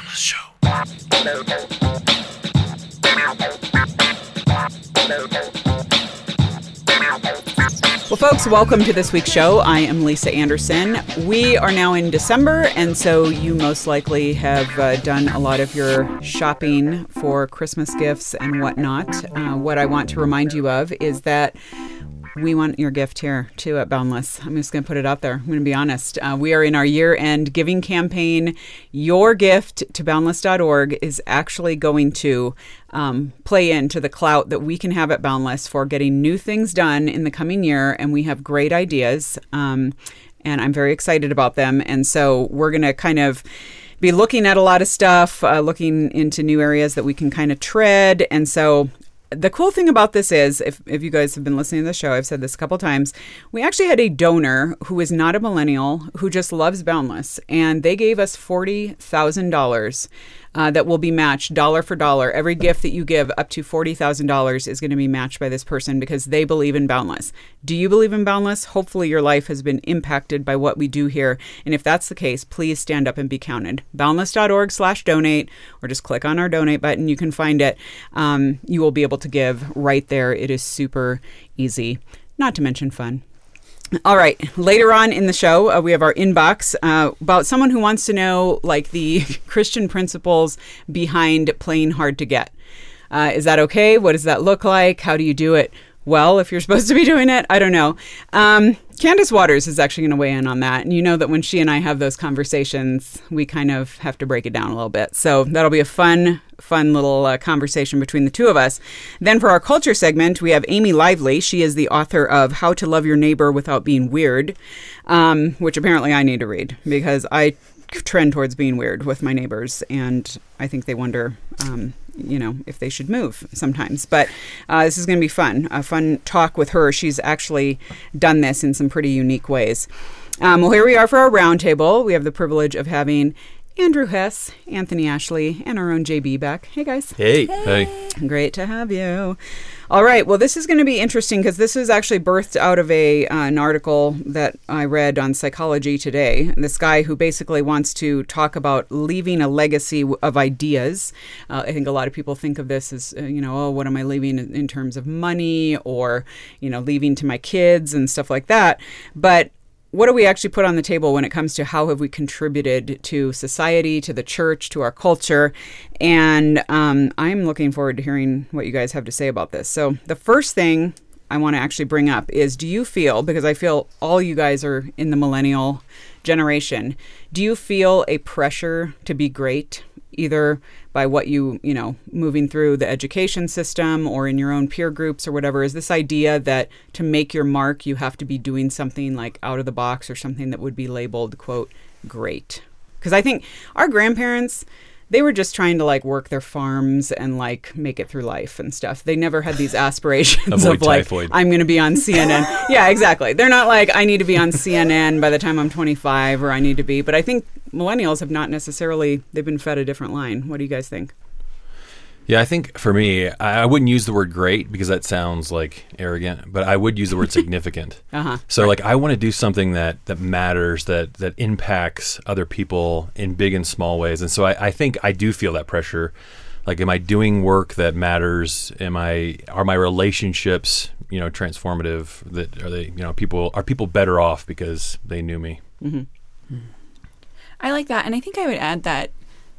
Show. Well, folks, welcome to this week's show. I am Lisa Anderson. We are now in December, and so you most likely have done a lot of your shopping for Christmas gifts and whatnot. What I want to remind you of is that we want your gift here, too, at Boundless. I'm just going to put it out there. I'm going to be honest. We are in our year-end giving campaign. Your gift to boundless.org is actually going to play into the clout that we can have at Boundless for getting new things done in the coming year, and we have great ideas, and I'm very excited about them. And so we're going to kind of be looking at a lot of stuff, looking into new areas that we can kind of tread, and so the cool thing about this is, if you guys have been listening to the show, I've said this a couple times, we actually had a donor who is not a millennial who just loves Boundless, and they gave us $40,000 that will be matched dollar for dollar. Every gift that you give up to $40,000 is going to be matched by this person because they believe in Boundless. Do you believe in Boundless? Hopefully your life has been impacted by what we do here. And if that's the case, please stand up and be counted. Boundless.org/donate, or just click on our donate button. You can find it. You will be able to give right there. It is super easy, not to mention fun. All right. Later on in the show, we have our inbox about someone who wants to know, like, the Christian principles behind playing hard to get. Is that okay? What does that look like? How do you do it well, if you're supposed to be doing it? I don't know. Candace Waters is actually going to weigh in on that. And you know that when she and I have those conversations, we kind of have to break it down a little bit. So that'll be a fun little conversation between the two of us. Then for our culture segment, we have Amy Lively. She is the author of How to Love Your Neighbor Without Being Weird, which apparently I need to read because I trend towards being weird with my neighbors, and I think they wonder, if they should move sometimes. But this is going to be fun, a fun talk with her. She's actually done this in some pretty unique ways. Well, here we are for our roundtable. We have the privilege of having Andrew Hess, Anthony Ashley, and our own JB back. Hey, guys. Hey. Great to have you. All right. Well, this is going to be interesting because this was actually birthed out of an article that I read on Psychology Today. This guy who basically wants to talk about leaving a legacy of ideas. I think a lot of people think of this as, what am I leaving in terms of money or, leaving to my kids and stuff like that. But what do we actually put on the table when it comes to how have we contributed to society, to the church, to our culture? And I'm looking forward to hearing what you guys have to say about this. So the first thing I want to actually bring up is, do you feel, because I feel all you guys are in the millennial generation, do you feel a pressure to be great, either by what moving through the education system or in your own peer groups or whatever? Is this idea that to make your mark, you have to be doing something like out of the box or something that would be labeled, quote, great? Because I think our grandparents, they were just trying to work their farms and make it through life and stuff. They never had these aspirations of typhoid. I'm going to be on CNN. Yeah, exactly. They're not I need to be on CNN by the time I'm 25 or I need to be. But I think millennials have not necessarily, they've been fed a different line. What do you guys think? Yeah, I think for me, I wouldn't use the word great because that sounds arrogant, but I would use the word significant. So right. I want to do something that matters, that impacts other people in big and small ways. And so I think I do feel that pressure. Am I doing work that matters? Are my relationships, transformative? Are people better off because they knew me? Mm-hmm. I like that. And I think I would add that,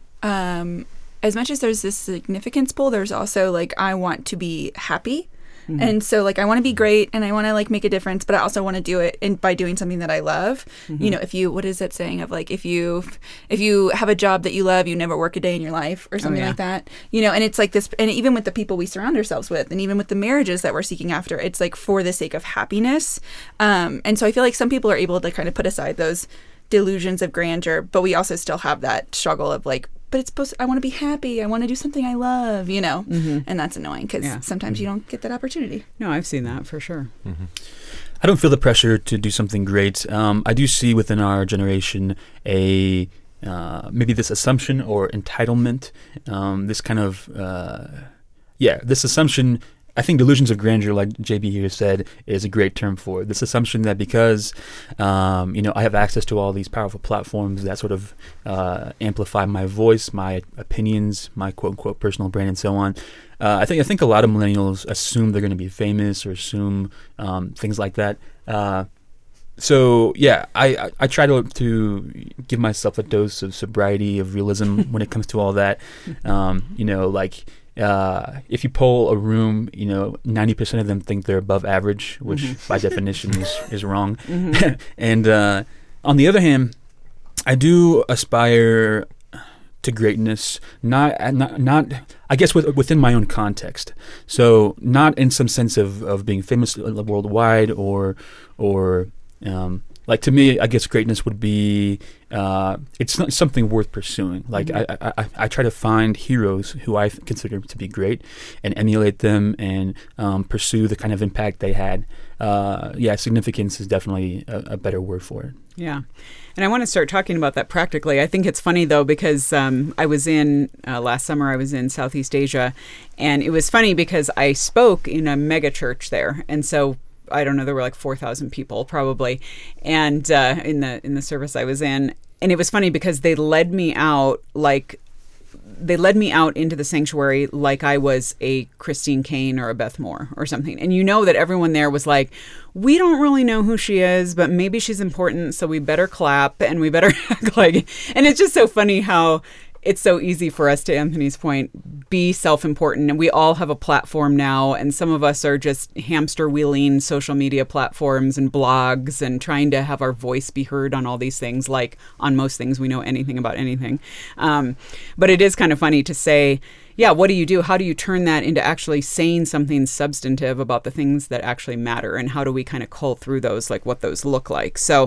as much as there's this significance pull, there's also I want to be happy. Mm-hmm. And so I want to be great and I want to make a difference, but I also want to do it by doing something that I love. Mm-hmm. What is that saying of if you have a job that you love, you never work a day in your life or something like that, and it's this, and even with the people we surround ourselves with and even with the marriages that we're seeking after, it's for the sake of happiness. And so I feel some people are able to kind of put aside those delusions of grandeur, but we also still have that struggle of but it's I want to be happy. I want to do something I love, Mm-hmm. And that's annoying because sometimes you don't get that opportunity. No, I've seen that for sure. Mm-hmm. I don't feel the pressure to do something great. I do see within our generation maybe this assumption or entitlement, this kind of, this assumption I think delusions of grandeur, like JB here said, is a great term for it. This assumption that because, I have access to all these powerful platforms that sort of amplify my voice, my opinions, my quote-unquote personal brand, and so on. I think a lot of millennials assume they're going to be famous or assume things like that. So yeah, I try to give myself a dose of sobriety, of realism when it comes to all that. If you poll a room, 90% of them think they're above average, which by definition is wrong. And on the other hand, I do aspire to greatness, not I guess within my own context. So not in some sense of being famous worldwide or like to me, I guess greatness would be it's not something worth pursuing. Like I try to find heroes who I consider to be great and emulate them and pursue the kind of impact they had. Significance is definitely a better word for it. Yeah. And I want to start talking about that practically. I think it's funny, though, because I was last summer, I was in Southeast Asia, and it was funny because I spoke in a mega church there. And so, I don't know, there were like 4,000 people probably, and in the service I was in. And it was funny because they led me out into the sanctuary like I was a Christine Kane or a Beth Moore or something. And that everyone there was like, we don't really know who she is, but maybe she's important, so we better clap and we better act like. And it's just so funny how it's so easy for us, to Anthony's point, be self-important. And we all have a platform now. And some of us are just hamster wheeling social media platforms and blogs and trying to have our voice be heard on all these things, like on most things we know anything about anything. But it is kind of funny to say, yeah, what do you do? How do you turn that into actually saying something substantive about the things that actually matter? And how do we kind of cull through those, like what those look like? So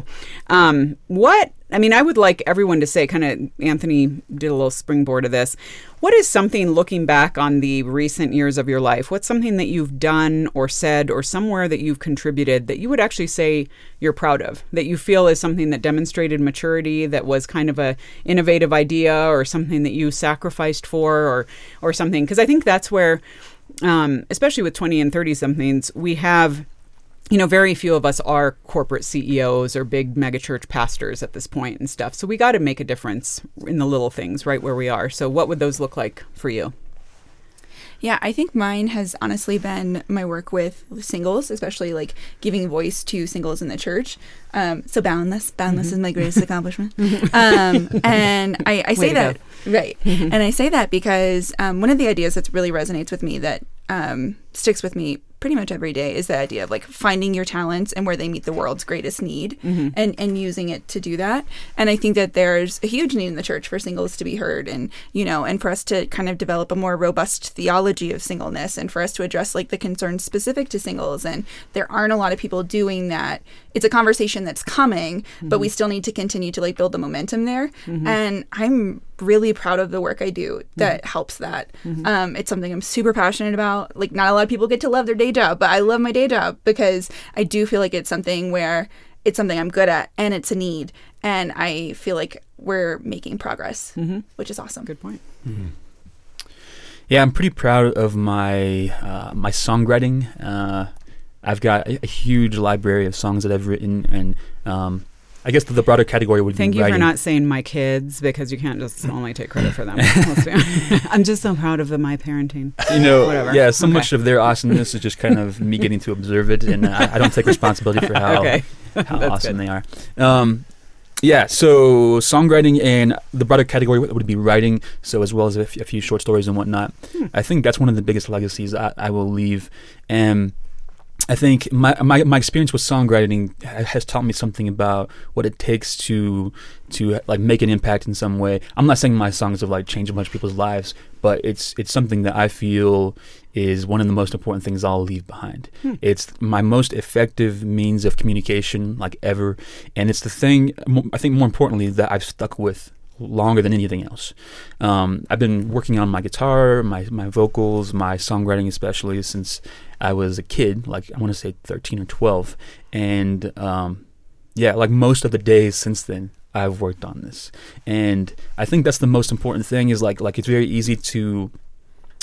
I would like everyone to say, kind of, Anthony did a little springboard of this. What is something, looking back on the recent years of your life, what's something that you've done or said or somewhere that you've contributed that you would actually say you're proud of, that you feel is something that demonstrated maturity, that was kind of a innovative idea or something that you sacrificed for or something? Because I think that's where, especially with 20 and 30 somethings, we have, very few of us are corporate CEOs or big megachurch pastors at this point and stuff. So we got to make a difference in the little things right where we are. So what would those look like for you? Yeah, I think mine has honestly been my work with singles, especially like giving voice to singles in the church. So Boundless is my greatest accomplishment. And I say that, right. And I say that because one of the ideas that really resonates with me, that sticks with me pretty much every day, is the idea of like finding your talents and where they meet the world's greatest need, and using it to do that. And I think that there's a huge need in the church for singles to be heard, and and for us to kind of develop a more robust theology of singleness, and for us to address like the concerns specific to singles. And there aren't a lot of people doing that. It's a conversation that's coming, but we still need to continue to like build the momentum there. And I'm really proud of the work I do that helps that. It's something I'm super passionate about. Like, not a lot of people get to love their day job, but I love my day job because I do feel like it's something where it's something I'm good at and it's a need. And I feel like we're making progress, which is awesome. Good point. Yeah, I'm pretty proud of my songwriting. I've got a huge library of songs that I've written, and I guess the broader category would be writing. Thank you for not saying my kids, because you can't just only take credit for them. I'm just so proud of my parenting. Whatever. Yeah, so much of their awesomeness is just kind of me getting to observe it, and I don't take responsibility for how awesome they are. So songwriting and the broader category would be writing, so as well as a few short stories and whatnot. I think that's one of the biggest legacies I will leave. And I think my experience with songwriting has taught me something about what it takes to like make an impact in some way. I'm not saying my songs have like changed a bunch of people's lives, but it's something that I feel is one of the most important things I'll leave behind. It's my most effective means of communication like ever, and it's the thing, I think more importantly, that I've stuck with longer than anything else. I've been working on my guitar, my vocals, my songwriting especially since I was a kid, like I want to say 13 or 12. And like most of the days since then, I've worked on this. And I think that's the most important thing, is like it's very easy to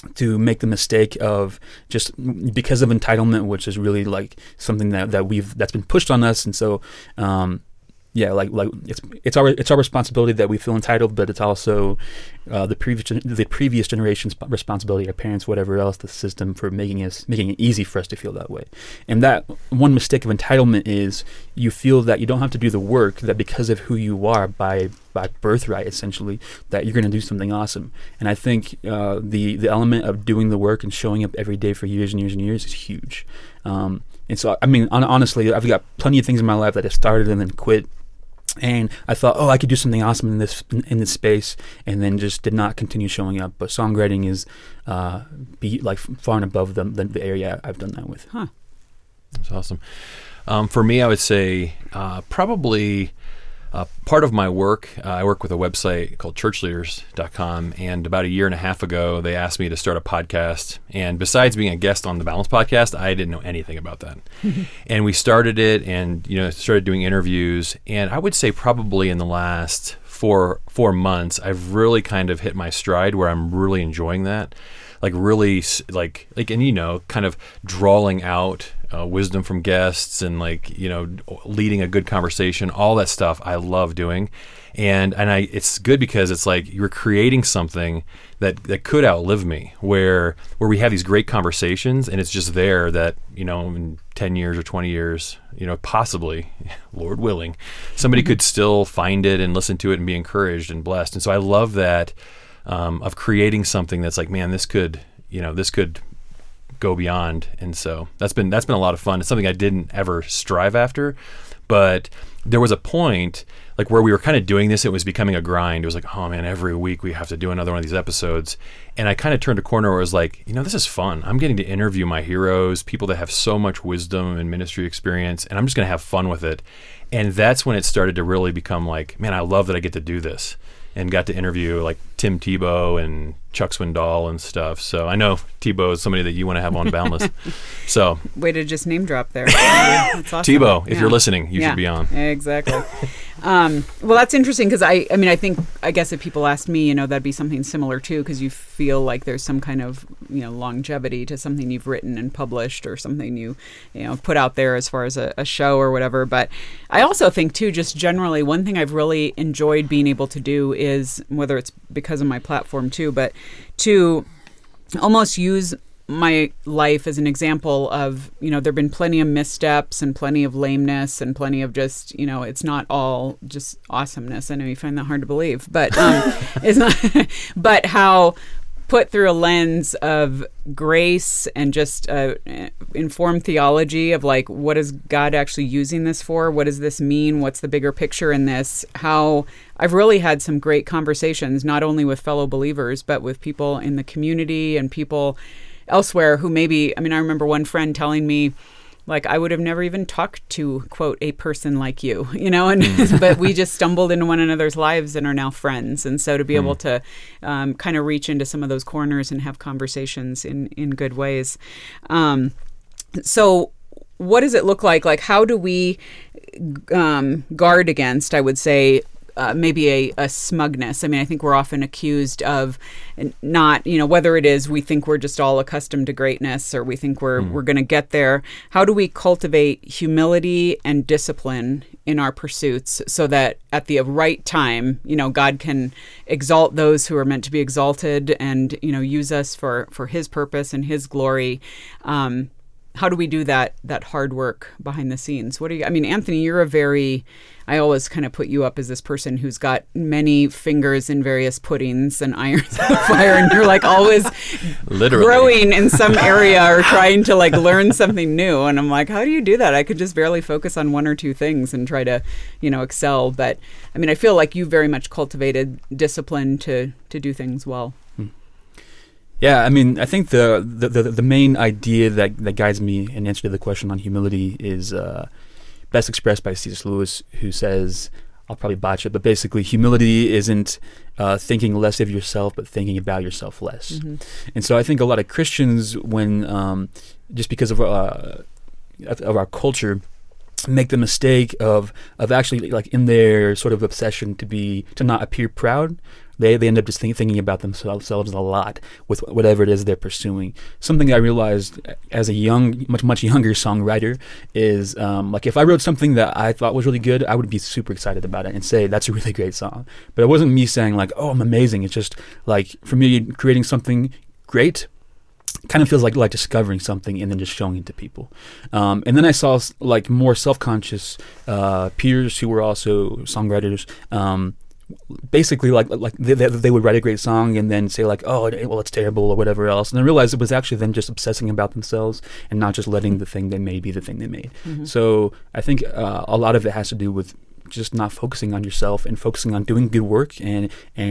to make the mistake of just because of entitlement, which is really like something that's been pushed on us, and so like it's our responsibility that we feel entitled, but it's also the previous generation's responsibility, our parents, whatever else, the system, for making it easy for us to feel that way. And that one mistake of entitlement is you feel that you don't have to do the work, that because of who you are by birthright, essentially, that you're going to do something awesome. And I think the element of doing the work and showing up every day for years and years and years is huge. And so, I mean, honestly, I've got plenty of things in my life that I started and then quit. And I thought, I could do something awesome in this space, and then just did not continue showing up. But songwriting is far and above the area I've done that with. Huh. That's awesome. For me, I would say probably part of my work, I work with a website called churchleaders.com, and about a year and a half ago, they asked me to start a podcast. And besides being a guest on the Balance podcast, I didn't know anything about that. And we started it and, started doing interviews. And I would say probably in the last four months, I've really kind of hit my stride where I'm really enjoying that. Like really and kind of drawing out wisdom from guests and leading a good conversation, all that stuff I love doing. And it's good because it's like you're creating something that could outlive me, where we have these great conversations, and it's just there that, in 10 years or 20 years, possibly, Lord willing, somebody could still find it and listen to it and be encouraged and blessed. And so I love that of creating something that's like, man, this could go beyond. And so that's been a lot of fun. It's something I didn't ever strive after, but there was a point where we were kind of doing this. It was becoming a grind. It was like, oh man, every week we have to do another one of these episodes. And I kind of turned a corner where it was like, this is fun. I'm getting to interview my heroes, people that have so much wisdom and ministry experience, and I'm just going to have fun with it. And that's when it started to really become like, man, I love that I get to do this. And got to interview like Tim Tebow and Chuck Swindoll and stuff. So I know Tebow is somebody that you want to have on Boundless. So way to just name drop there. That's awesome. Tebow, if you're listening, you should be on. Exactly. Well, that's interesting because I guess if people asked me, that'd be something similar too, because you feel like there's some kind of longevity to something you've written and published, or something you put out there as far as a show or whatever. But I also think too, just generally, one thing I've really enjoyed being able to do is, whether it's because of my platform too, but to almost use my life as an example of, there've been plenty of missteps and plenty of lameness and plenty of just, it's not all just awesomeness. I know you find that hard to believe, but it's not, but how put through a lens of grace and just informed theology of like, what is God actually using this for? What does this mean? What's the bigger picture in this? How I've really had some great conversations, not only with fellow believers, but with people in the community and people elsewhere who maybe, I remember one friend telling me, like, I would have never even talked to, quote, a person like you, and but we just stumbled into one another's lives and are now friends. And so to be able to kind of reach into some of those corners and have conversations in good ways. So what does it look like? Like, how do we guard against, I would say, maybe a smugness? I think we're often accused of not, whether it is we think we're just all accustomed to greatness, or we think we're going to get there. How do we cultivate humility and discipline in our pursuits so that at the right time, God can exalt those who are meant to be exalted and, use us for his purpose and his glory? How do we do that hard work behind the scenes? What do you, Anthony, you're I always kind of put you up as this person who's got many fingers in various puddings and irons on the fire, and you're like always literally growing in some area or trying to like learn something new. And I'm like, how do you do that? I could just barely focus on one or two things and try to, excel. But I feel like you very much cultivated discipline to do things well. Yeah, I think the main idea that guides me in answer to the question on humility is best expressed by C.S. Lewis, who says, I'll probably botch it, but basically humility isn't thinking less of yourself, but thinking about yourself less. Mm-hmm. And so I think a lot of Christians, when just because of our culture, make the mistake of actually, like, in their sort of obsession to not appear proud, they end up just thinking about themselves a lot with whatever it is they're pursuing. Something I realized as a much younger songwriter is, like, if I wrote something that I thought was really good, I would be super excited about it and say, that's a really great song. But it wasn't me saying, like, oh, I'm amazing. It's just, like, for me, creating something great kind of feels like discovering something and then just showing it to people. And then I saw, like, more self-conscious peers who were also songwriters, basically like they would write a great song and then say, like, oh, well, it's terrible or whatever else, and then realize it was actually them just obsessing about themselves and not just letting the thing they made be the thing they made. So I think a lot of it has to do with just not focusing on yourself and focusing on doing good work and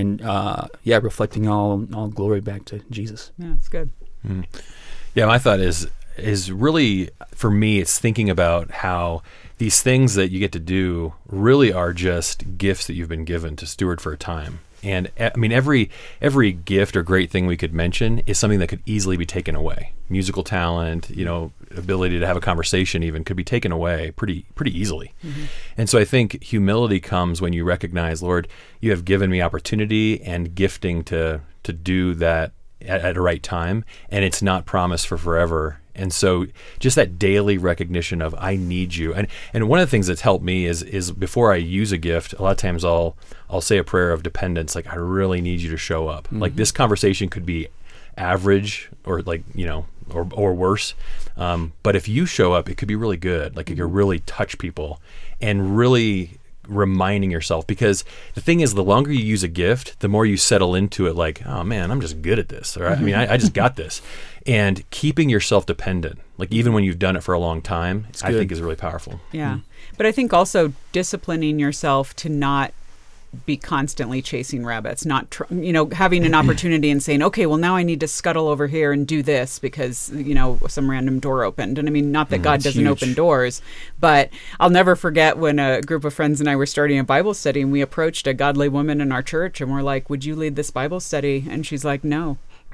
reflecting all glory back to Jesus. Yeah, it's good. Yeah, my thought is really, for me, it's thinking about how these things that you get to do really are just gifts that you've been given to steward for a time. And I mean, every gift or great thing we could mention is something that could easily be taken away. Musical talent, ability to have a conversation even could be taken away pretty easily. And so I think humility comes when you recognize, Lord, you have given me opportunity and gifting to do that at a right time, and it's not promised for forever. And so just that daily recognition of, I need you. And one of the things that's helped me is before I use a gift, a lot of times I'll say a prayer of dependence, like, I really need you to show up. Like, this conversation could be average or, like, or worse. But if you show up, it could be really good. Like, it could really touch people and really reminding yourself, because the thing is, the longer you use a gift, the more you settle into it, like, oh man, I'm just good at this, or I mean, I just got this. And keeping yourself dependent, like, even when you've done it for a long time, I think is really powerful. Yeah. But I think also disciplining yourself to not be constantly chasing rabbits, not having an opportunity and saying, okay, well, now I need to scuttle over here and do this because some random door opened. And I mean, not that God doesn't open doors, but I'll never forget when a group of friends and I were starting a Bible study, and we approached a godly woman in our church and we're like, would you lead this Bible study? And she's like, no.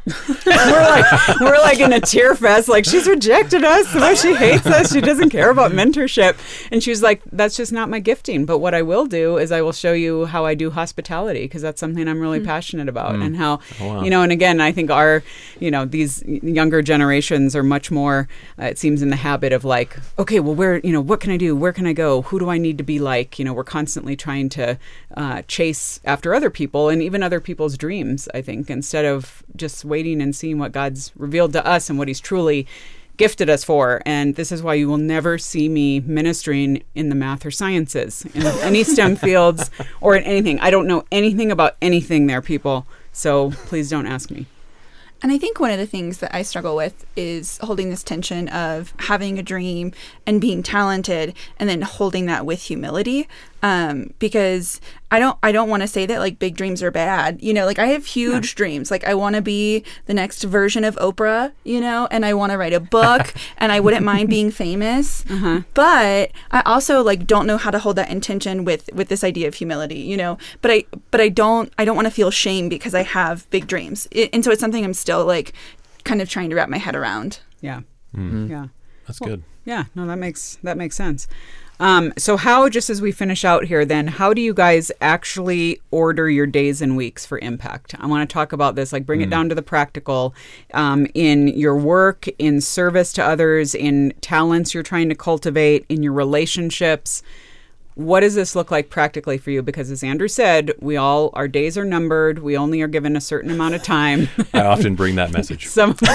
we're like in a tear fest, like, she's rejected us, she hates us, she doesn't care about mentorship. And she's like, that's just not my gifting, but what I will do is I will show you how I do hospitality, because that's something I'm really passionate about. And how and again, I think our these younger generations are much more it seems in the habit of, like, okay, well, where what can I do, where can I go, who do I need to be like? We're constantly trying to chase after other people and even other people's dreams, I think, instead of just waiting and seeing what God's revealed to us and what he's truly gifted us for. And this is why you will never see me ministering in the math or sciences, in any STEM fields or in anything. I don't know anything about anything there, people. So please don't ask me. And I think one of the things that I struggle with is holding this tension of having a dream and being talented, and then holding that with humility. Because I don't want to say that, like, big dreams are bad. Like, I have huge dreams. Like, I want to be the next version of Oprah, and I want to write a book and I wouldn't mind being famous. But I also, like, don't know how to hold that intention with this idea of humility, but I don't want to feel shame because I have big dreams. And so it's something I'm still, like, kind of trying to wrap my head around. Yeah. Yeah. That's good. Yeah. No, that makes sense. So how, just as we finish out here then, how do you guys actually order your days and weeks for impact? I want to talk about this, like, bring it down to the practical, in your work, in service to others, in talents you're trying to cultivate, in your relationships. What does this look like practically for you? Because as Andrew said, our days are numbered. We only are given a certain amount of time. I often bring that message. Some of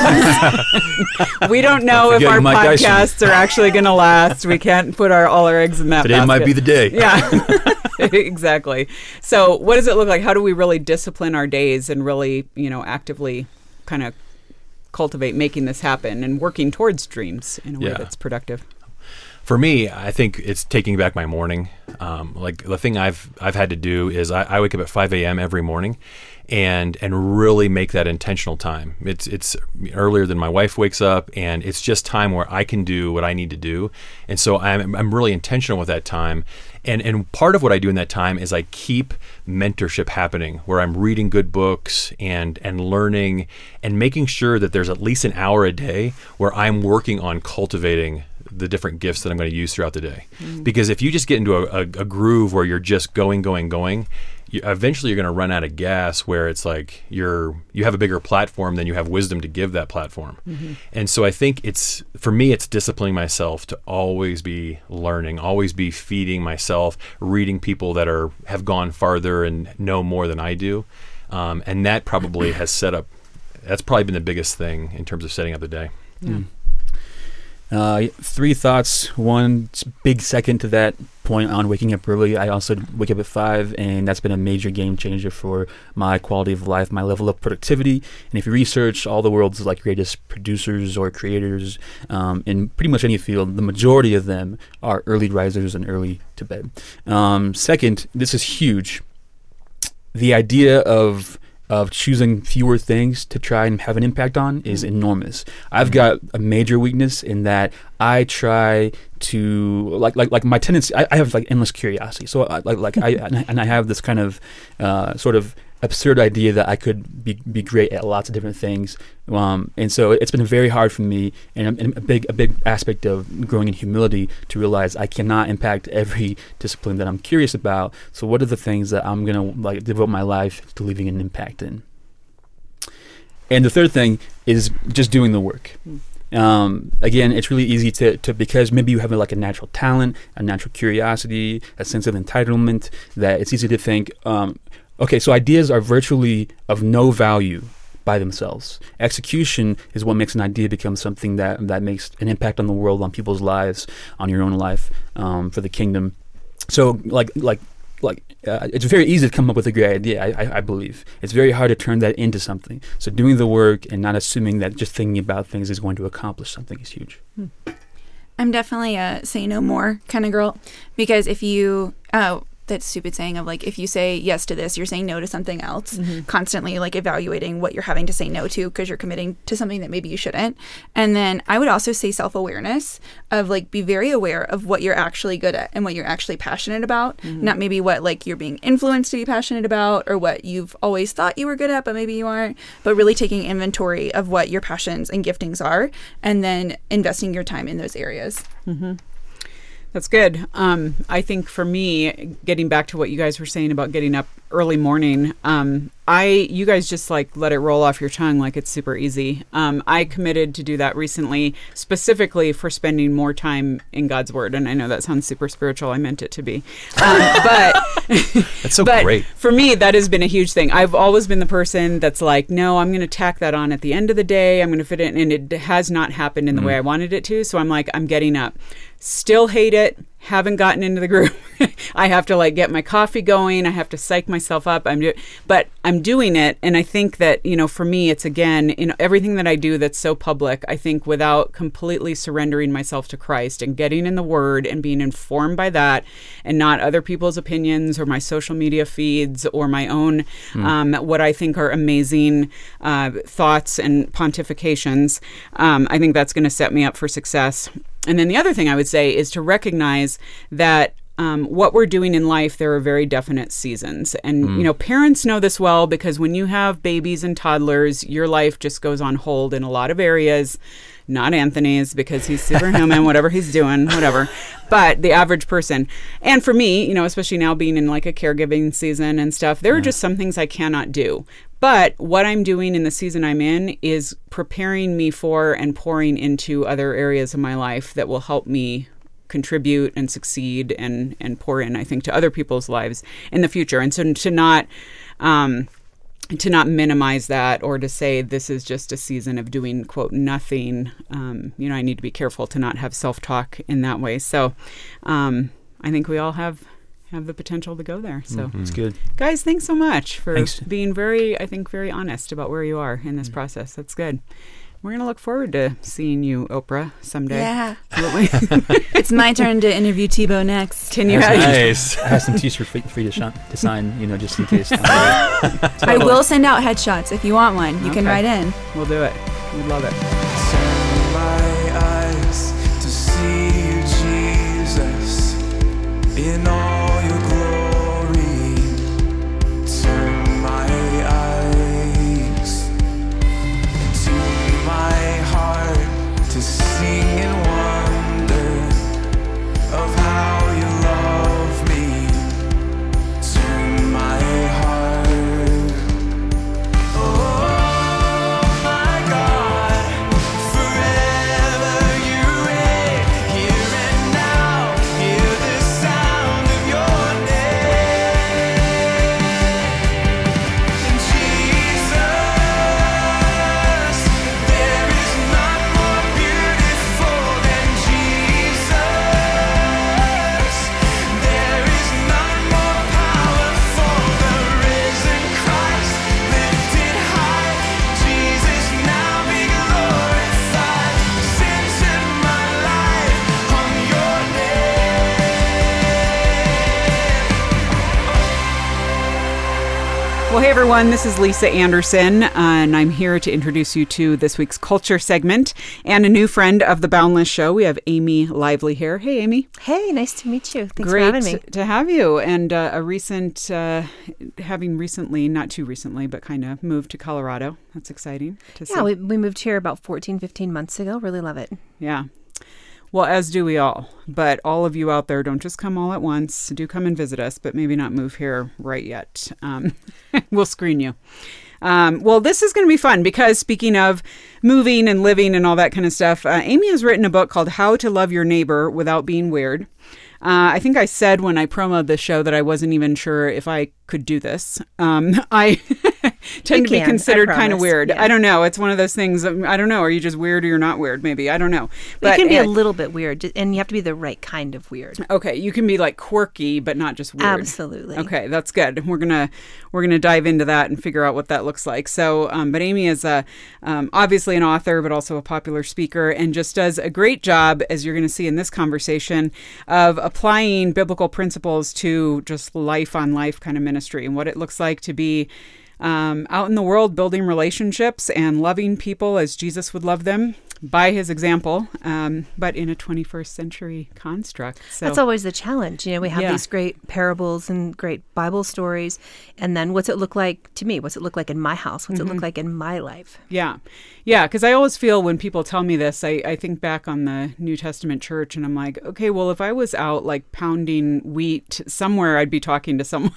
us, we don't know if our podcasts are actually going to last. We can't put all our eggs in that basket. Today might be the day. Yeah, exactly. So what does it look like? How do we really discipline our days and really, actively kind of cultivate making this happen and working towards dreams in a way that's productive? For me, I think it's taking back my morning. Like, the thing I've had to do is I wake up at 5 a.m. every morning and really make that intentional time. It's earlier than my wife wakes up, and it's just time where I can do what I need to do. And so I'm really intentional with that time. And part of what I do in that time is I keep mentorship happening, where I'm reading good books and learning and making sure that there's at least an hour a day where I'm working on cultivating the different gifts that I'm going to use throughout the day. Because if you just get into a groove where you're just going, eventually you're going to run out of gas, where it's like you have a bigger platform than you have wisdom to give that platform. And so I think for me, it's disciplining myself to always be learning, always be feeding myself, reading people that have gone farther and know more than I do. And that probably that's probably been the biggest thing in terms of setting up the day. Yeah. 3 thoughts. One big second to that point on waking up early. I also wake up at 5, and that's been a major game changer for my quality of life, my level of productivity. And if you research all the world's like greatest producers or creators in pretty much any field, the majority of them are early risers and early to bed. Second, this is huge. The idea of choosing fewer things to try and have an impact on is enormous. I've got a major weakness in that I try to like my tendency. I have like endless curiosity. So I have this kind of sort of absurd idea that I could be great at lots of different things. And so it's been very hard for me, and a big aspect of growing in humility, to realize I cannot impact every discipline that I'm curious about. So what are the things that I'm going to devote my life to leaving an impact in? And the third thing is just doing the work. Again, it's really easy to because maybe you have like a natural talent, a natural curiosity, a sense of entitlement, that it's easy to think, okay, so ideas are virtually of no value by themselves. Execution is what makes an idea become something that makes an impact on the world, on people's lives, on your own life, for the kingdom. So it's very easy to come up with a great idea, I believe. It's very hard to turn that into something. So doing the work and not assuming that just thinking about things is going to accomplish something is huge. I'm definitely a say no more kind of girl, because if you that stupid saying of like, if you say yes to this, you're saying no to something else, constantly like evaluating what you're having to say no to because you're committing to something that maybe you shouldn't. And then I would also say self-awareness of like, be very aware of what you're actually good at and what you're actually passionate about, not maybe what like you're being influenced to be passionate about or what you've always thought you were good at, but maybe you aren't, but really taking inventory of what your passions and giftings are and then investing your time in those areas. That's good. I think for me, getting back to what you guys were saying about getting up early morning, you guys just like let it roll off your tongue like it's super easy. I committed to do that recently, specifically for spending more time in God's Word. And I know that sounds super spiritual. I meant it to be. But that's so great. For me, that has been a huge thing. I've always been the person that's like, no, I'm going to tack that on at the end of the day. I'm going to fit it in. And it has not happened in the way I wanted it to. So I'm like, I'm getting up. Still hate it. Haven't gotten into the groove. I have to like get my coffee going. I have to psych myself up. But I'm doing it. And I think that, for me, it's again, everything that I do that's so public, I think without completely surrendering myself to Christ and getting in the Word and being informed by that and not other people's opinions or my social media feeds or my own, what I think are amazing thoughts and pontifications, I think that's going to set me up for success. And then the other thing I would say is to recognize that what we're doing in life, there are very definite seasons. And, parents know this well because when you have babies and toddlers, your life just goes on hold in a lot of areas. Not Anthony's because he's superhuman, whatever he's doing, whatever. But the average person. And for me, especially now being in like a caregiving season and stuff, there are just some things I cannot do. But what I'm doing in the season I'm in is preparing me for and pouring into other areas of my life that will help me contribute and succeed and pour in, I think, to other people's lives in the future. And so to not minimize that or to say this is just a season of doing, quote, nothing, I need to be careful to not have self-talk in that way. So I think we all have the potential to go there. So It's good. Guys, thanks so much for being very honest about where you are in this process. That's good. We're going to look forward to seeing you, Oprah, someday. Yeah. It's my turn to interview Tebow next. Can you? Nice. I have some t-shirts for you to sign, just in case. I will send out headshots if you want one. You can write in. We'll do it. We'd love it. Turn my eyes to see you, Jesus, in all your glory. Turn my eyes to my heart to sing in wonder everyone, this is Lisa Anderson, and I'm here to introduce you to this week's Culture segment and a new friend of the Boundless Show. We have Amy Lively here. Hey, Amy. Hey, nice to meet you. Thanks Great for having me. to have you. And having recently, not too recently, but kind of moved to Colorado. That's exciting to see. Yeah, we moved here about 14, 15 months ago. Really love it. Yeah. Well, as do we all. But all of you out there, don't just come all at once. Do come and visit us, but maybe not move here right yet. We'll screen you. Well, this is going to be fun because speaking of moving and living and all that kind of stuff, Amy has written a book called How to Love Your Neighbor Without Being Weird. I think I said when I promoted the show that I wasn't even sure if I could do this. I tend to be considered kind of weird. Yeah. I don't know. It's one of those things. I don't know. Are you just weird or you're not weird? Maybe. I don't know. But it can be a little bit weird, and you have to be the right kind of weird. Okay. You can be like quirky, but not just weird. Absolutely. Okay. That's good. We're gonna dive into that and figure out what that looks like. So, but Amy is obviously an author, but also a popular speaker, and just does a great job, as you're going to see in this conversation, of applying biblical principles to just life on life kind of ministry and what it looks like to be out in the world building relationships and loving people as Jesus would love them by his example, but in a 21st century construct. So that's always the challenge. We have these great parables and great Bible stories, and then what's it look like to me? What's it look like in my house? What's it look like in my life? Yeah. Yeah, because I always feel when people tell me this, I think back on the New Testament church, and I'm like, okay, well, if I was out like pounding wheat somewhere, I'd be talking to someone.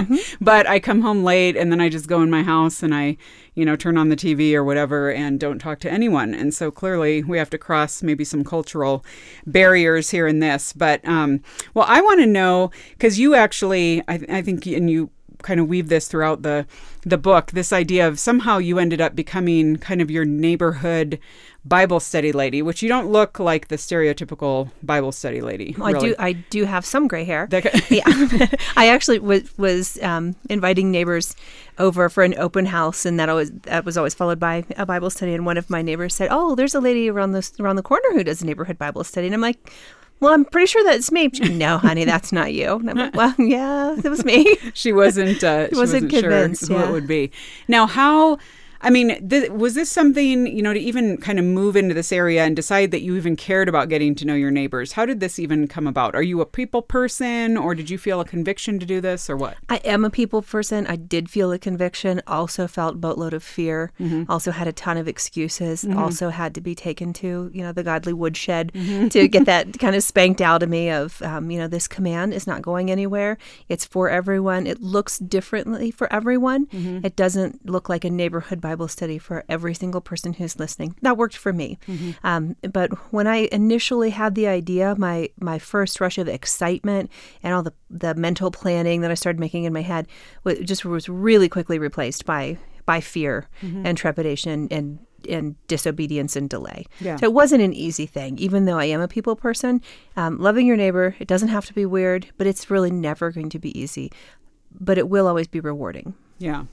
But I come home late, and then I just go in my house and I, turn on the TV or whatever and don't talk to anyone. And so clearly we have to cross maybe some cultural barriers here in this. But, well, I want to know, because you actually, I think, and you kind of weave this throughout the book, this idea of somehow you ended up becoming kind of your neighborhood Bible study lady, which you don't look like the stereotypical Bible study lady. Well, really. I do have some gray hair. Yeah. I actually was inviting neighbors over for an open house, and that was always followed by a Bible study. And one of my neighbors said, "Oh, there's a lady around the corner who does a neighborhood Bible study." And I'm like, "Well, I'm pretty sure that's me." No, honey, that's not you. And I'm like, "Well, yeah, it was me." She wasn't convinced, sure who it would be. Now, how... I mean, was this something, to even kind of move into this area and decide that you even cared about getting to know your neighbors? How did this even come about? Are you a people person, or did you feel a conviction to do this, or what? I am a people person. I did feel a conviction, also felt a boatload of fear, also had a ton of excuses, also had to be taken to, the godly woodshed to get that kind of spanked out of me of, this command is not going anywhere. It's for everyone. It looks differently for everyone. It doesn't look like a neighborhood Bible study for every single person who's listening. That worked for me. But when I initially had the idea, my first rush of excitement and all the mental planning that I started making in my head was really quickly replaced by fear and trepidation and disobedience and delay. Yeah. So it wasn't an easy thing, even though I am a people person. Loving your neighbor, it doesn't have to be weird, but it's really never going to be easy. But it will always be rewarding. Yeah.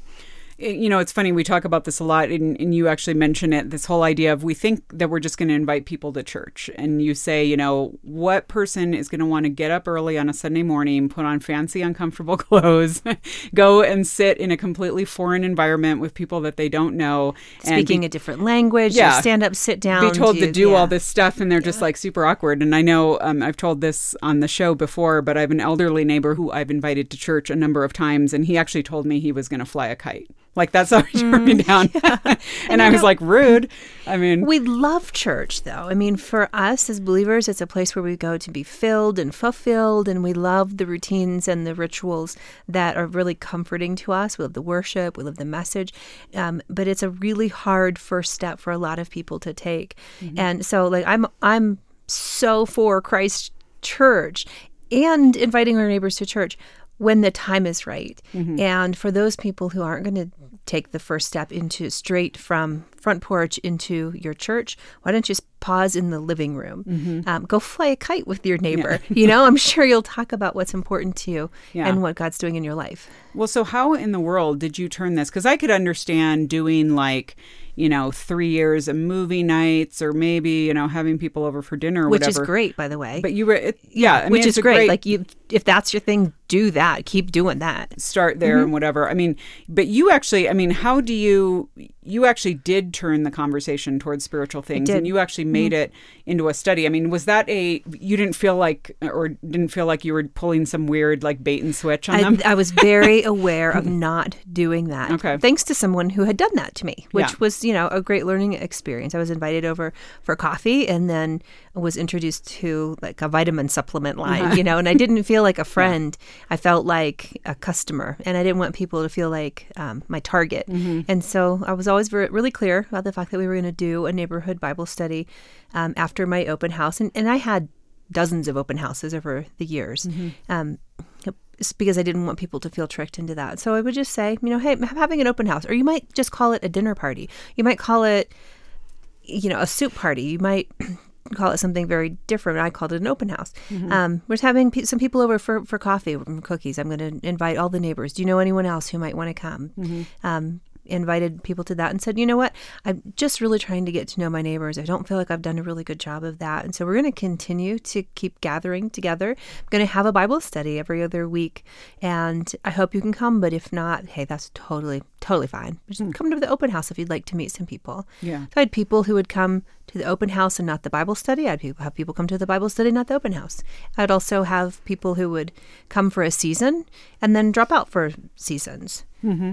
It's funny, we talk about this a lot, and you actually mention it, this whole idea of we think that we're just going to invite people to church. And you say, what person is going to want to get up early on a Sunday morning, put on fancy, uncomfortable clothes, go and sit in a completely foreign environment with people that they don't know. Speaking a different language, stand up, sit down. Be told to do all this stuff, and they're just like super awkward. And I know I've told this on the show before, but I have an elderly neighbor who I've invited to church a number of times, and he actually told me he was going to fly a kite. Like, that's how he turned me down. Yeah. And I was like, rude. I mean, we love church, though. I mean, for us as believers, it's a place where we go to be filled and fulfilled, and we love the routines and the rituals that are really comforting to us. We love the worship, we love the message, but it's a really hard first step for a lot of people to take. And so, like, I'm so for Christ Church and inviting our neighbors to church when the time is right. And for those people who aren't going to take the first step into straight from front porch into your church, why don't you just pause in the living room? Go fly a kite with your neighbor. I'm sure you'll talk about what's important to you and what God's doing in your life. Well, so how in the world did you turn this? Because I could understand doing 3 years of movie nights, or maybe, having people over for dinner or which whatever. Which is great, by the way. But you were, which is great. Like if that's your thing, do that. Keep doing that. Start there and whatever. But you actually, how do you actually did turn the conversation towards spiritual things, and you actually made it into a study. Was that you didn't feel like you were pulling some weird bait and switch on them? I was very aware of not doing that. Okay. Thanks to someone who had done that to me, which was, a great learning experience. I was invited over for coffee and then was introduced to a vitamin supplement line, and I didn't feel like a friend. I felt like a customer, and I didn't want people to feel like my target. And so I was always really clear about the fact that we were going to do a neighborhood Bible study after my open house. And I had dozens of open houses over the years. It's because I didn't want people to feel tricked into that. So I would just say, hey, I'm having an open house. Or you might just call it a dinner party. You might call it, a soup party. You might call it something very different. I called it an open house. We're just having some people over for coffee and cookies. I'm going to invite all the neighbors. Do you know anyone else who might want to come? Invited people to that and said, you know what, I'm just really trying to get to know my neighbors. I don't feel like I've done a really good job of that. And so we're going to continue to keep gathering together. I'm going to have a Bible study every other week. And I hope you can come. But if not, hey, that's totally fine. Just come to the open house if you'd like to meet some people. Yeah. So I had people who would come to the open house and not the Bible study. I'd have people come to the Bible study, not the open house. I'd also have people who would come for a season and then drop out for seasons.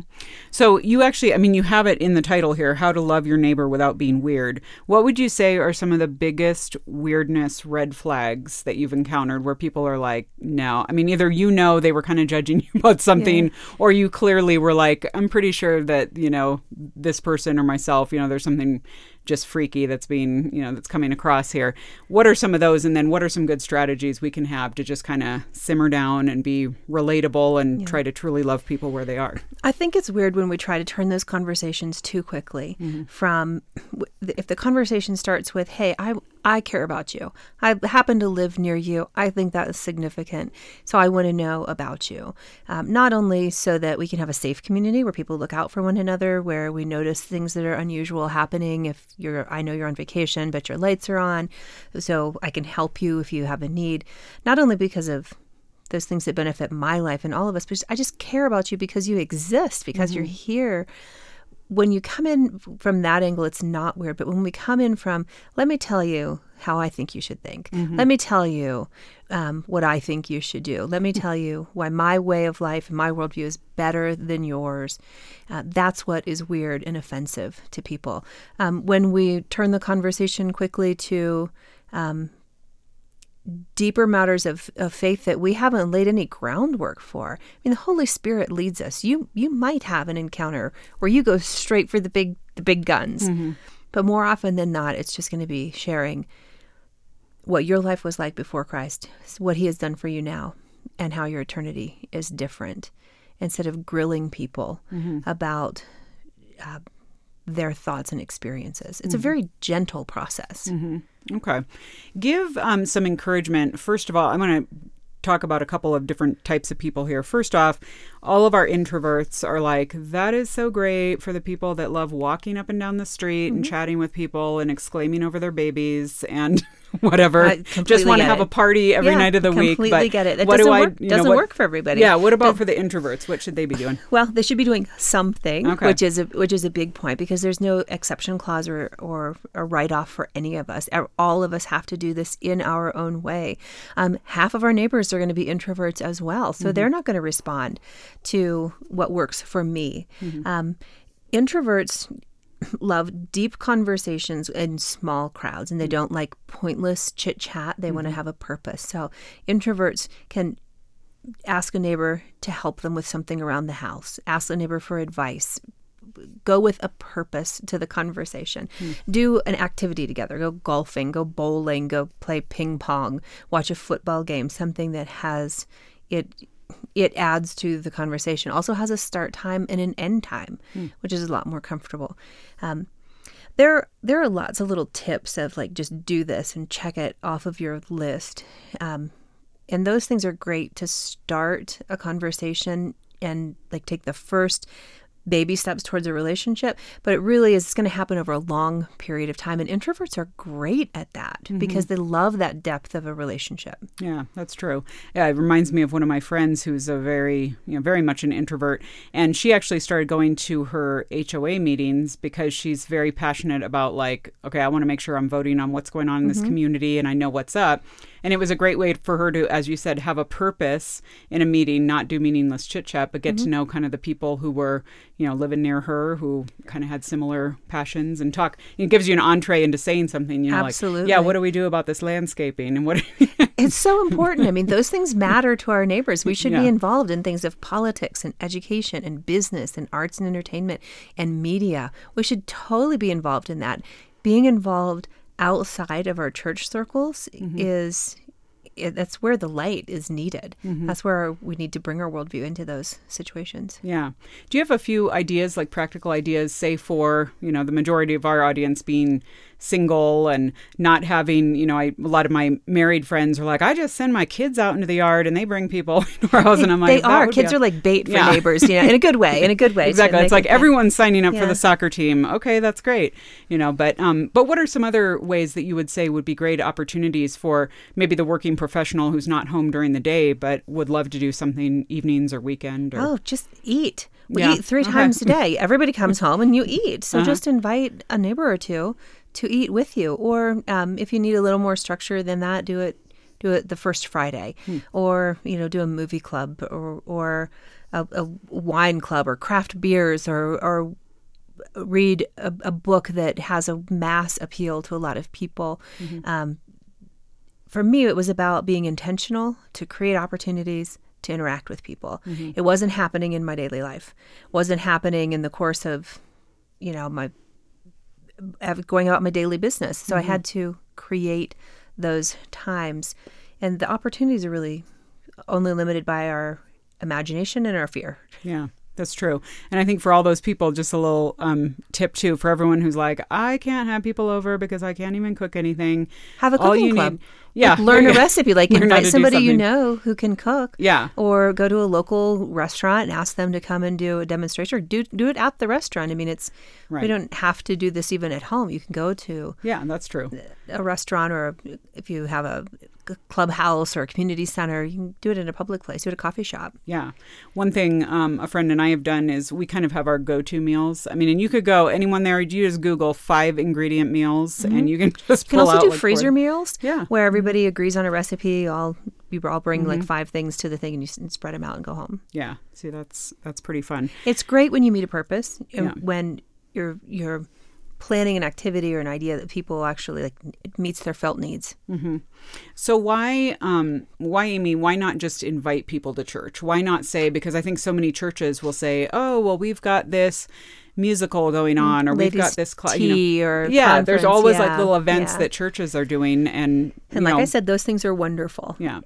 So you actually, you have it in the title here, How to Love Your Neighbor Without Being Weird. What would you say are some of the biggest weirdness red flags that you've encountered where people are like, no? Either they were kind of judging you about something, or you clearly were like, I'm pretty sure that, this person or myself, there's something just freaky that's being, that's coming across here. What are some of those? And then what are some good strategies we can have to just kind of simmer down and be relatable and try to truly love people where they are? I think it's weird when we try to turn those conversations too quickly from, if the conversation starts with, hey, I care about you. I happen to live near you. I think that is significant. So I want to know about you. Not only so that we can have a safe community where people look out for one another, where we notice things that are unusual happening. I know you're on vacation, but your lights are on, so I can help you if you have a need. Not only because of those things that benefit my life and all of us, but I just care about you because you exist, because you're here. When you come in from that angle, it's not weird. But when we come in from, let me tell you how I think you should think. Let me tell you what I think you should do. Let me tell you why my way of life and my worldview is better than yours. That's what is weird and offensive to people. When we turn the conversation quickly to deeper matters of faith that we haven't laid any groundwork for. The Holy Spirit leads us. You might have an encounter where you go straight for the big guns. But more often than not, it's just going to be sharing what your life was like before Christ, what he has done for you now, and how your eternity is different, instead of grilling people about their thoughts and experiences. It's a very gentle process. Okay. Give some encouragement. First of all, I'm going to talk about a couple of different types of people here. First off, all of our introverts are like, that is so great for the people that love walking up and down the street and chatting with people and exclaiming over their babies and whatever. Just want to have a party every night of the week. Completely get it. It doesn't work for everybody. Yeah. What about for the introverts? What should they be doing? Well, they should be doing something, which is a big point, because there's no exception clause or a write-off for any of us. All of us have to do this in our own way. Half of our neighbors are going to be introverts as well, so they're not going to respond to what works for me. Introverts love deep conversations in small crowds, and they don't like pointless chit chat. They want to have a purpose. So introverts can ask a neighbor to help them with something around the house, ask a neighbor for advice, go with a purpose to the conversation. Do an activity together. Go golfing, go bowling, go play ping pong, watch a football game, something that has it adds to the conversation. Also has a start time and an end time, which is a lot more comfortable. There are lots of little tips of like, just do this and check it off of your list. And those things are great to start a conversation and like take the first baby steps towards a relationship, but it really is going to happen over a long period of time. And introverts are great at that because they love that depth of a relationship. Yeah, that's true. Yeah, it reminds me of one of my friends who's a very much an introvert. And she actually started going to her HOA meetings because she's very passionate about like, okay, I want to make sure I'm voting on what's going on in this community and I know what's up. And it was a great way for her to, as you said, have a purpose in a meeting, not do meaningless chit chat, but get to know kind of the people who were, living near her, who kind of had similar passions and talk. It gives you an entree into saying something, Absolutely. like, yeah, what do we do about this landscaping? And what? It's so important. I mean, those things matter to our neighbors. We should be involved in things of politics and education and business and arts and entertainment and media. We should totally be involved in that. Being involved outside of our church circles that's where the light is needed. That's where we need to bring our worldview into those situations. Yeah. Do you have a few ideas, like practical ideas, say for, the majority of our audience being single and not having, a lot of my married friends are like, I just send my kids out into the yard and they bring people into our house. And I'm like, kids are like bait for neighbors, in a good way, Exactly. It's like everyone's signing up for the soccer team. Okay, that's great. But what are some other ways that you would say would be great opportunities for maybe the working professional who's not home during the day, but would love to do something evenings or weekend? Or... just eat. We eat 3 times a day. Everybody comes home and you eat. So just invite a neighbor or two to eat with you. Or if you need a little more structure than that, do it the first Friday. Or, do a movie club or a wine club or craft beers or read a book that has a mass appeal to a lot of people. For me, it was about being intentional to create opportunities to interact with people. It wasn't happening in my daily life. Wasn't happening in the course of, my going about my daily business. So I had to create those times. And the opportunities are really only limited by our imagination and our fear. Yeah. That's true. And I think for all those people, just a little tip too, for everyone who's like, I can't have people over because I can't even cook anything. Have a cooking club. Yeah. Like learn a recipe. Like invite somebody who can cook. Yeah. Or go to a local restaurant and ask them to come and do a demonstration. Or do it at the restaurant. I mean, we don't have to do this even at home. You can go to that's true. A restaurant, or if you have a clubhouse or a community center, you can do it in a public place, do it at a coffee shop. Yeah. One thing a friend and I have done is we kind of have our go-to meals. I mean, and you could go, anyone there, you just Google 5 ingredient meals and you can just pull out. You can also do freezer meals where everybody Mm-hmm. agrees on a recipe. You all bring like 5 things to the thing and you spread them out and go home. Yeah. See, that's pretty fun. It's great when you meet a purpose, when you're planning an activity or an idea that people actually like, it meets their felt needs. Mm-hmm. So why, Amy, why not just invite people to church? Why not say, because I think so many churches will say, oh, well, we've got this musical going on, or Ladies we've got this tea or there's always like little events that churches are doing, and like I said, those things are wonderful. Yeah.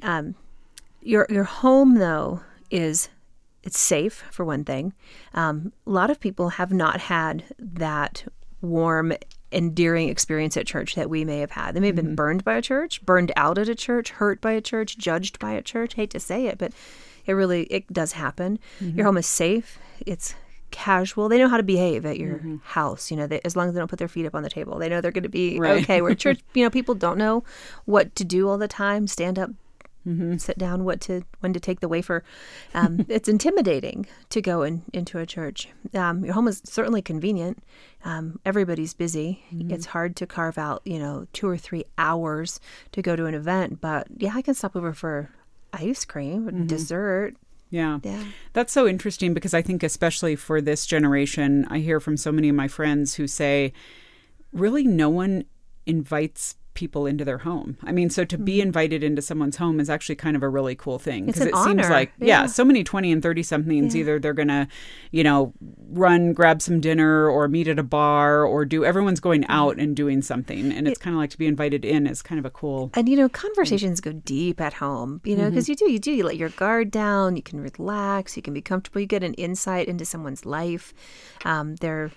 Your home though it's safe for one thing. A lot of people have not had that warm, endearing experience at church that we may have had. They may have been burned by a church, burned out at a church, hurt by a church, judged by a church. Hate to say it, but it does happen. Your home is safe. It's casual. They know how to behave at your house. As long as they don't put their feet up on the table, they know they're going to be okay. Where church, people don't know what to do all the time. Stand up, sit down, when to take the wafer. It's intimidating to go into a church. Your home is certainly convenient. Everybody's busy. It's hard to carve out, 2 or 3 hours to go to an event. But I can stop over for ice cream, or dessert. Yeah. That's so interesting, because I think especially for this generation, I hear from so many of my friends who say, really no one invites people into their home. I mean, so to be invited into someone's home is actually kind of a really cool thing, because it seems like, so many 20 and 30 somethings, either they're going to, run, grab some dinner or meet at a bar or everyone's going out and doing something. And it's kind of like to be invited in is kind of a cool. And, conversations go deep at home, because you let your guard down, you can relax, you can be comfortable, you get an insight into someone's life, their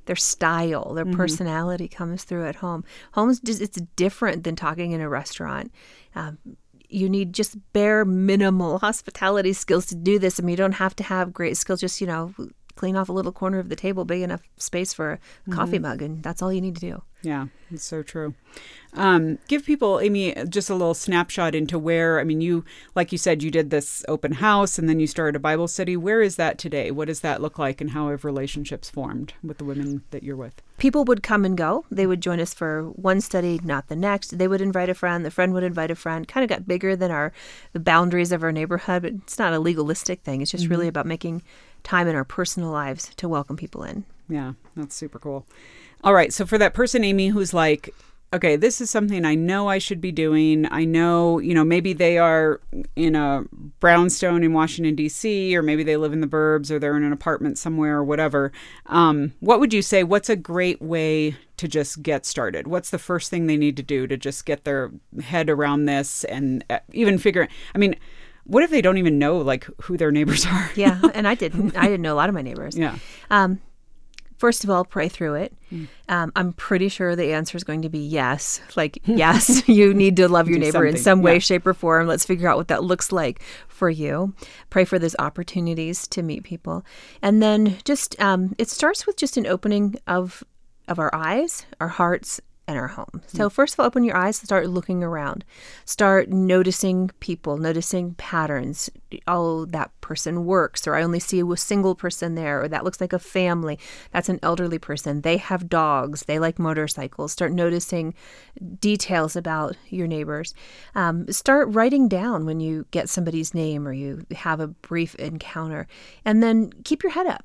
their style, their personality comes through at home. Home's just, it's different than talking in a restaurant. You need just bare minimal hospitality skills to do this. I mean, you don't have to have great skills. Just, clean off a little corner of the table, big enough space for a coffee mug, and that's all you need to do. Yeah, it's so true. Give people, Amy, just a little snapshot into where, I mean, you, like you said, you did this open house and then you started a Bible study. Where is that today? What does that look like, and how have relationships formed with the women that you're with? People would come and go. They would join us for one study, not the next. They would invite a friend. The friend would invite a friend. Kind of got bigger than the boundaries of our neighborhood, but it's not a legalistic thing. It's just really about making time in our personal lives to welcome people in. Yeah, that's super cool. All right. So for that person, Amy, who's like, okay, this is something I know I should be doing. I know, maybe they are in a brownstone in Washington, D.C., or maybe they live in the burbs, or they're in an apartment somewhere or whatever. What would you say? What's a great way to just get started? What's the first thing they need to do to just get their head around this and even figure, I mean, what if they don't even know like who their neighbors are? Yeah, and I didn't know a lot of my neighbors. Yeah. First of all, pray through it. I'm pretty sure the answer is going to be yes. Like, yes, you need to love your neighbor in some way, shape, or form. Let's figure out what that looks like for you. Pray for those opportunities to meet people. And then just, it starts with just an opening of our eyes, our hearts, and our home. So first of all, open your eyes, start looking around, start noticing people, noticing patterns. Oh, that person works, or I only see a single person there, or that looks like a family. That's an elderly person. They have dogs. They like motorcycles. Start noticing details about your neighbors. Start writing down when you get somebody's name or you have a brief encounter, and then keep your head up.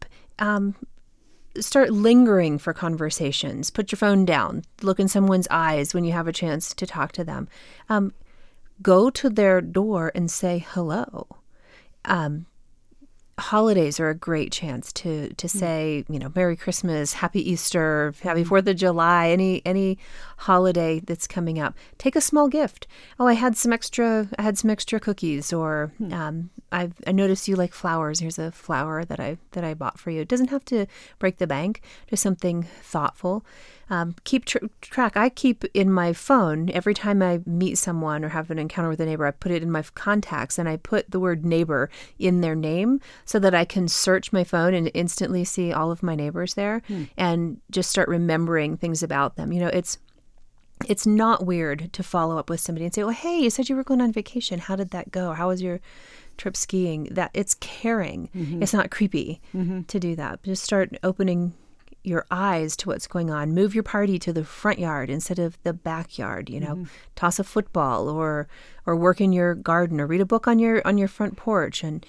Start lingering for conversations. Put your phone down. Look in someone's eyes when you have a chance to talk to them. Go to their door and say hello. Holidays are a great chance to say, Merry Christmas, Happy Easter, Happy 4th of July, any holiday that's coming up. Take a small gift. Oh, I had some extra cookies, or I noticed you like flowers. Here's a flower that I bought for you. It doesn't have to break the bank. Just something thoughtful. Keep track. I keep in my phone, every time I meet someone or have an encounter with a neighbor, I put it in my contacts, and I put the word neighbor in their name so that I can search my phone and instantly see all of my neighbors there and just start remembering things about them. It's not weird to follow up with somebody and say, well, hey, you said you were going on vacation. How did that go? How was your trip skiing? That it's caring. It's not creepy to do that. Just start opening your eyes to what's going on. Move your party to the front yard instead of the backyard. Toss a football or work in your garden, or read a book on your front porch, and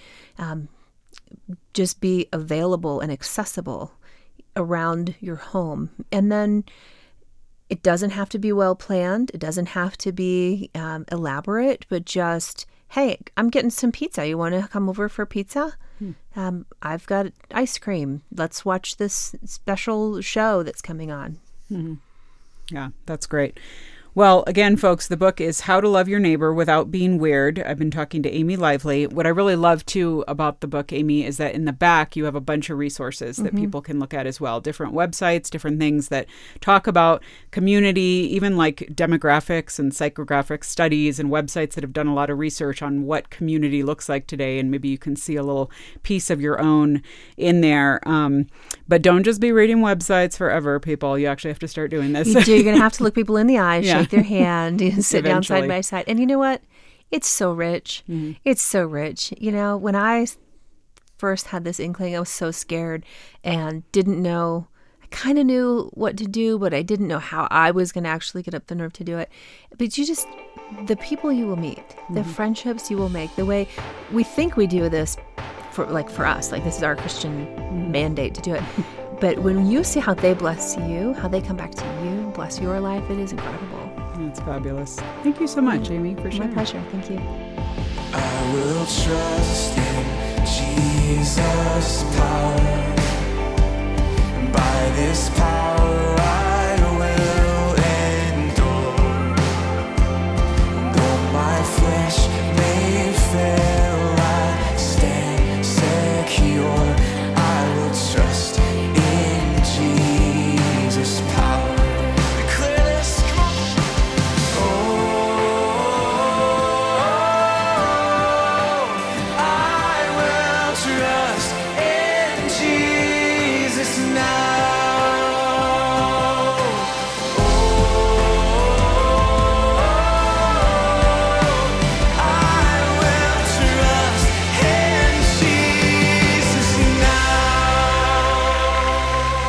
just be available and accessible around your home. And then it doesn't have to be well planned. It doesn't have to be elaborate, but just, hey, I'm getting some pizza. You want to come over for pizza? I've got ice cream. Let's watch this special show that's coming on. Yeah, that's great. Well, again, folks, the book is How to Love Your Neighbor Without Being Weird. I've been talking to Amy Lively. What I really love, too, about the book, Amy, is that in the back, you have a bunch of resources that people can look at as well. Different websites, different things that talk about community, even like demographics and psychographic studies, and websites that have done a lot of research on what community looks like today. And maybe you can see a little piece of your own in there. But don't just be reading websites forever, people. You actually have to start doing this. You do. You're going to have to look people in the eye, shake their hand, and sit down side by side. And you know what? It's so rich. It's so rich. When I first had this inkling, I was so scared and didn't know. I kind of knew what to do, but I didn't know how I was going to actually get up the nerve to do it. But the people you will meet, the friendships you will make, the way we think we do this for us, like this is our Christian mandate to do it. But when you see how they bless you, how they come back to you, bless your life, it is incredible. That's fabulous. Thank you so much, Amy, for sharing. My pleasure. Thank you. I will trust in Jesus' power. By this power I will endure. Though my flesh may fail, I stand secure. I will trust in Jesus.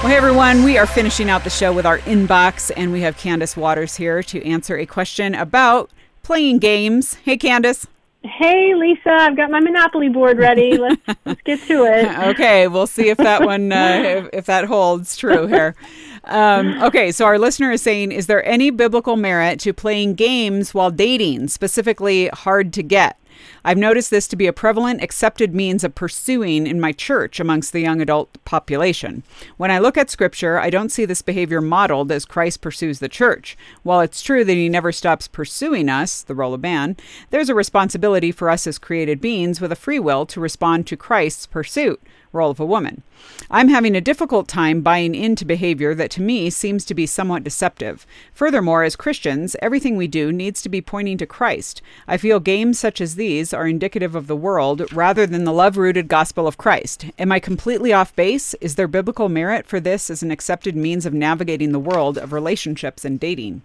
Well, hey everyone, we are finishing out the show with our inbox, and we have Candace Waters here to answer a question about playing games. Hey, Candace. Hey, Lisa, I've got my Monopoly board ready. Let's get to it. Okay, we'll see if that one, if that holds true here. Okay, so our listener is saying, is there any biblical merit to playing games while dating, specifically hard to get? I've noticed this to be a prevalent, accepted means of pursuing in my church amongst the young adult population. When I look at Scripture, I don't see this behavior modeled as Christ pursues the church. While it's true that he never stops pursuing us, the role of man, there's a responsibility for us as created beings with a free will to respond to Christ's pursuit, role of a woman. I'm having a difficult time buying into behavior that to me seems to be somewhat deceptive. Furthermore, as Christians, everything we do needs to be pointing to Christ. I feel games such as these are indicative of the world rather than the love-rooted gospel of Christ. Am I completely off base? Is there biblical merit for this as an accepted means of navigating the world of relationships and dating?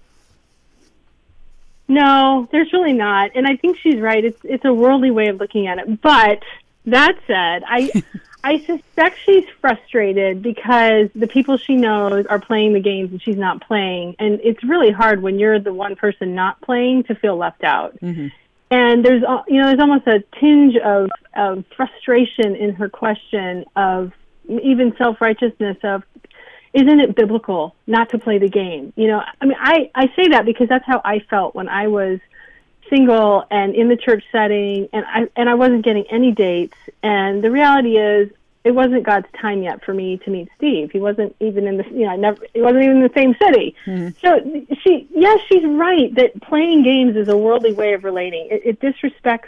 No, there's really not. And I think she's right. It's a worldly way of looking at it. But that said, I suspect she's frustrated because the people she knows are playing the games and she's not playing. And it's really hard when you're the one person not playing to feel left out. Mm-hmm. And there's almost a tinge of frustration in her question, of even self-righteousness, of, isn't it biblical not to play the game? I mean, I say that because that's how I felt when I was single and in the church setting, and I wasn't getting any dates. And the reality is, it wasn't God's time yet for me to meet Steve. He wasn't even in the, he wasn't even in the same city. Mm-hmm. So she's right that playing games is a worldly way of relating. It disrespects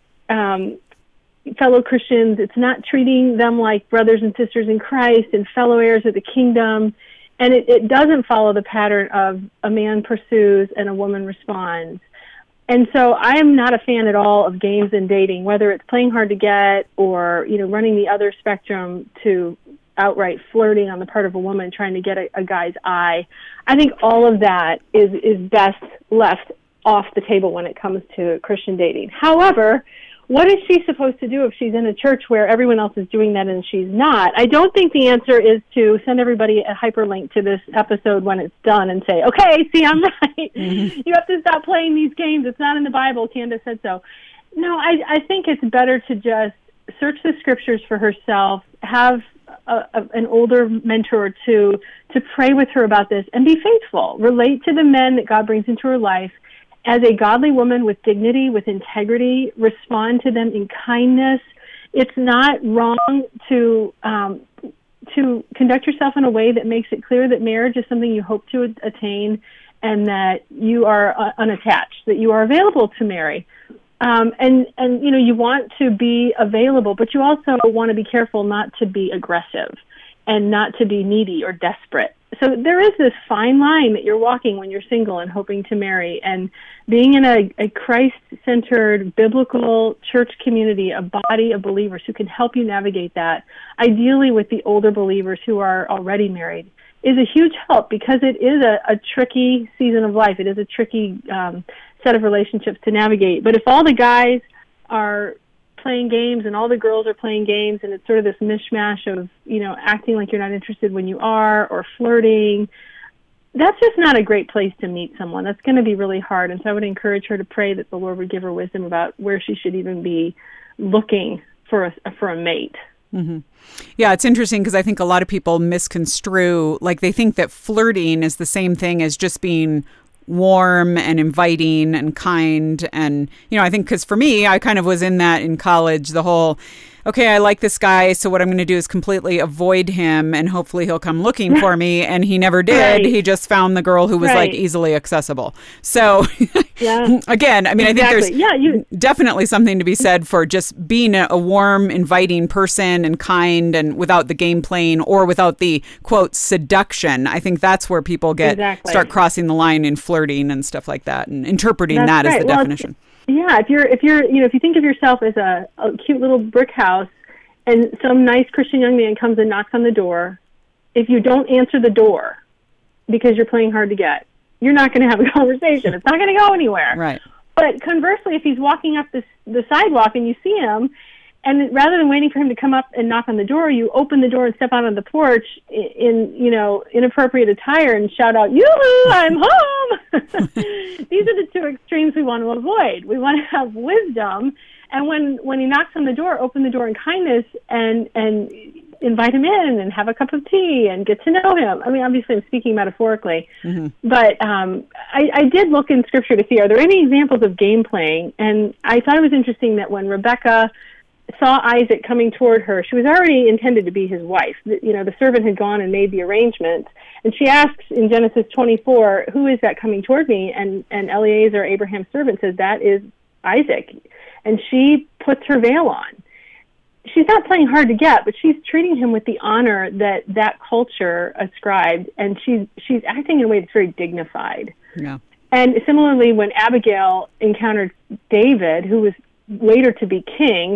fellow Christians. It's not treating them like brothers and sisters in Christ and fellow heirs of the kingdom. And it doesn't follow the pattern of a man pursues and a woman responds. And so I am not a fan at all of games and dating, whether it's playing hard to get or, running the other spectrum to outright flirting on the part of a woman trying to get a guy's eye. I think all of that is best left off the table when it comes to Christian dating. However, what is she supposed to do if she's in a church where everyone else is doing that and she's not? I don't think the answer is to send everybody a hyperlink to this episode when it's done and say, okay, see, I'm right. Mm-hmm. You have to stop playing these games. It's not in the Bible. Candace said so. No, I think it's better to just search the scriptures for herself, have an older mentor or two to pray with her about this, and be faithful. Relate to the men that God brings into her life as a godly woman with dignity, with integrity. Respond to them in kindness. It's not wrong to conduct yourself in a way that makes it clear that marriage is something you hope to attain and that you are unattached, that you are available to marry. And you want to be available, but you also want to be careful not to be aggressive and not to be needy or desperate. So there is this fine line that you're walking when you're single and hoping to marry, and being in a Christ-centered, biblical church community, a body of believers who can help you navigate that, ideally with the older believers who are already married, is a huge help, because it is a tricky season of life. It is a tricky set of relationships to navigate. But if all the guys are playing games and all the girls are playing games, and it's sort of this mishmash of, acting like you're not interested when you are, or flirting, that's just not a great place to meet someone. That's going to be really hard. And so I would encourage her to pray that the Lord would give her wisdom about where she should even be looking for a mate. Mm-hmm. Yeah, it's interesting because I think a lot of people misconstrue, like they think that flirting is the same thing as just being warm and inviting and kind. And, I think because for me, I kind of was in that in college, the whole, okay, I like this guy, so what I'm going to do is completely avoid him and hopefully he'll come looking for me. And he never did. Right. He just found the girl who was like easily accessible. So again, I mean, I think there's definitely something to be said for just being a warm, inviting person and kind, and without the game playing or without the quote seduction. I think that's where people start crossing the line in flirting and stuff like that, and interpreting that as the definition. Yeah, if you think of yourself as a cute little brick house, and some nice Christian young man comes and knocks on the door, if you don't answer the door because you're playing hard to get, you're not going to have a conversation. It's not going to go anywhere. Right. But conversely, if he's walking up the sidewalk and you see him, And rather than waiting for him to come up and knock on the door, you open the door and step out on the porch in inappropriate attire and shout out, "Yoo-hoo, I'm home!" These are the two extremes we want to avoid. We want to have wisdom, and when he knocks on the door, open the door in kindness and invite him in and have a cup of tea and get to know him. I mean, obviously I'm speaking metaphorically, but I did look in Scripture to see, are there any examples of game playing? And I thought it was interesting that when Rebecca saw Isaac coming toward her, she was already intended to be his wife. The servant had gone and made the arrangements. And she asks in Genesis 24, who is that coming toward me? And Eliezer, Abraham's servant, says, that is Isaac. And she puts her veil on. She's not playing hard to get, but she's treating him with the honor that culture ascribed, and she's acting in a way that's very dignified. Yeah. And similarly, when Abigail encountered David, who was later to be king,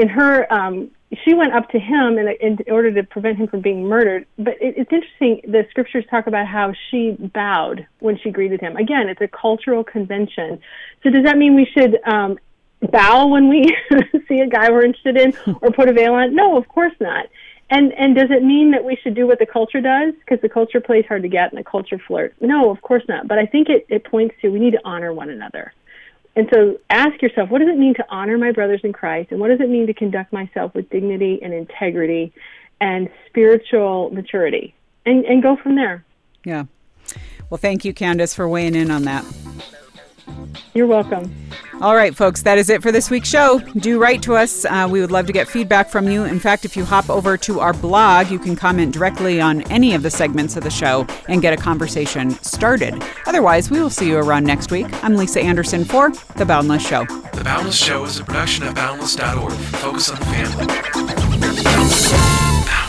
she went up to him in order to prevent him from being murdered. But it's interesting, the scriptures talk about how she bowed when she greeted him. Again, it's a cultural convention. So does that mean we should bow when we see a guy we're interested in or put a veil on? No, of course not. And does it mean that we should do what the culture does? Because the culture plays hard to get and the culture flirts. No, of course not. But I think it points to we need to honor one another. And so ask yourself, what does it mean to honor my brothers in Christ? And what does it mean to conduct myself with dignity and integrity and spiritual maturity? And go from there. Yeah. Well, thank you, Candace, for weighing in on that. You're welcome. All right, folks, that is it for this week's show. Do write to us. We would love to get feedback from you. In fact, if you hop over to our blog, you can comment directly on any of the segments of the show and get a conversation started. Otherwise, we will see you around next week. I'm Lisa Anderson for The Boundless Show. The Boundless Show is a production of Boundless.org. Focus on the family.